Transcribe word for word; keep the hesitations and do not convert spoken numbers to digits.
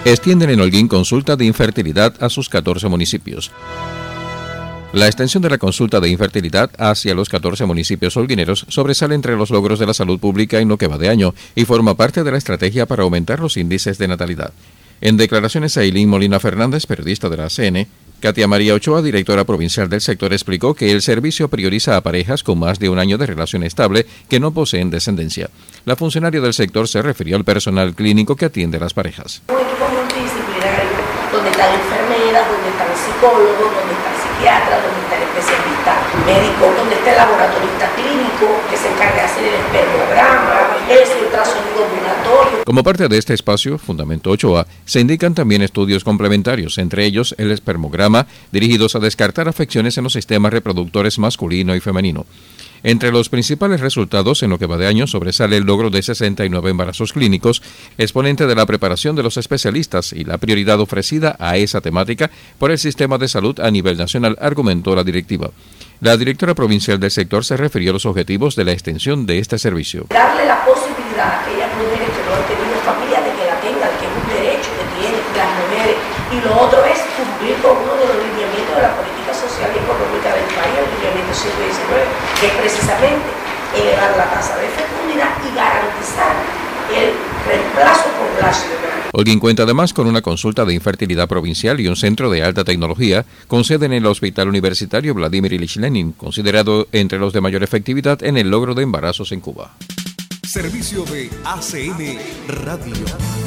Extienden en Holguín consulta de infertilidad a sus catorce municipios. La extensión de la consulta de infertilidad hacia los catorce municipios holguineros sobresale entre los logros de la salud pública en lo que va de año y forma parte de la estrategia para aumentar los índices de natalidad. En declaraciones a Eileen Molina Fernández, periodista de la C N, Katia María Ochoa, directora provincial del sector, explicó que el servicio prioriza a parejas con más de un año de relación estable que no poseen descendencia. La funcionaria del sector se refirió al personal clínico que atiende a las parejas. Un equipo multidisciplinario donde están enfermeras, donde están psicólogos, donde están psiquiatras, donde está el especialista médico, donde está el laboratorista clínico que se encarga de hacer el espermograma, el ultrasonido ambulatorio. Como parte de este espacio, fundamentó Ochoa, se indican también estudios complementarios, entre ellos el espermograma, dirigidos a descartar afecciones en los sistemas reproductores masculino y femenino. Entre los principales resultados en lo que va de año sobresale el logro de sesenta y nueve embarazos clínicos, exponente de la preparación de los especialistas y la prioridad ofrecida a esa temática por el sistema de salud a nivel nacional, argumentó la directiva. La directora provincial del sector se refirió a los objetivos de la extensión de este servicio. Darle la posibilidad a aquellas mujeres que no han tenido familia de que la tengan, que es un derecho que tienen las mujeres. Y lo otro es cumplir con uno de los lineamientos de la política social y económica del país, el lineamiento ciento diecinueve, que es precisamente elevar la tasa de fecundidad y garantizar el reemplazo poblacional. Holguín cuenta además con una consulta de infertilidad provincial y un centro de alta tecnología con sede en el Hospital Universitario Vladimir Ilich Lenin, considerado entre los de mayor efectividad en el logro de embarazos en Cuba. Servicio de A C N Radio.